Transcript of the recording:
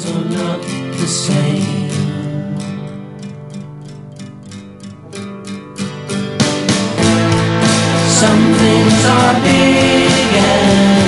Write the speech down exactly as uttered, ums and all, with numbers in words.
are not the same. Some things are big and